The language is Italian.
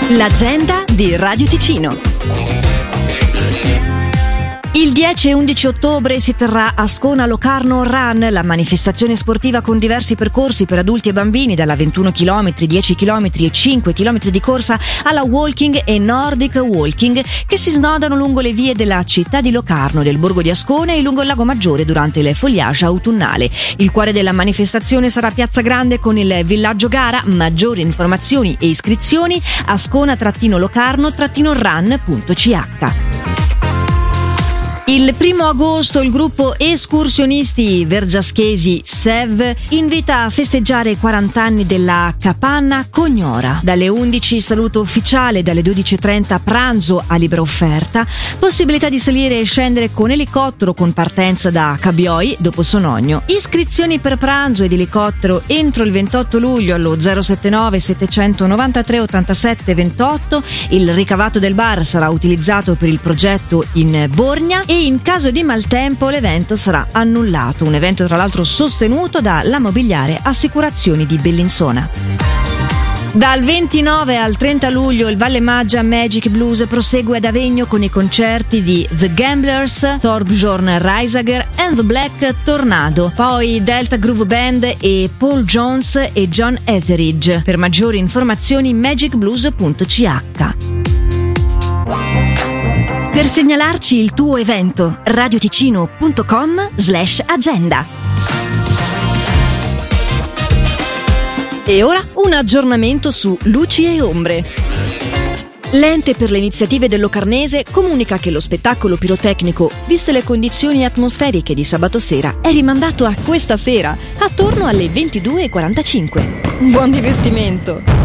L'agenda di Radio Ticino. Il 10 e 11 ottobre si terrà a Ascona Locarno Run, la manifestazione sportiva con diversi percorsi per adulti e bambini, dalla 21 km, 10 km e 5 km di corsa alla walking e Nordic walking, che si snodano lungo le vie della città di Locarno, del borgo di Ascona e lungo il Lago Maggiore durante il foliage autunnale. Il cuore della manifestazione sarà Piazza Grande con il villaggio gara. Maggiori informazioni e iscrizioni ascona-locarno-run.ch. Il 1 agosto il gruppo escursionisti vergiaschesi SEV invita a festeggiare i 40 anni della Capanna Cognora. Dalle 11 saluto ufficiale, dalle 12:30 pranzo a libera offerta, possibilità di salire e scendere con elicottero con partenza da Cabioi dopo Sonogno. Iscrizioni per pranzo ed elicottero entro il 28 luglio allo 079 793 87 28. Il ricavato del bar sarà utilizzato per il progetto in Borgna e in caso di maltempo l'evento sarà annullato. Un evento tra l'altro sostenuto dalla Mobiliare Assicurazioni di Bellinzona. Dal 29 al 30 luglio il Valle Maggia Magic Blues prosegue ad Avegno con i concerti di The Gamblers, Thorbjorn Reisager and the Black Tornado, poi Delta Groove Band e Paul Jones e John Etheridge. Per maggiori informazioni magicblues.ch. Per segnalarci il tuo evento, radioticino.com/agenda. E ora un aggiornamento su luci e ombre. L'ente per le iniziative del Locarnese comunica che lo spettacolo pirotecnico, viste le condizioni atmosferiche di sabato sera, è rimandato a questa sera, attorno alle 22:45. Buon divertimento!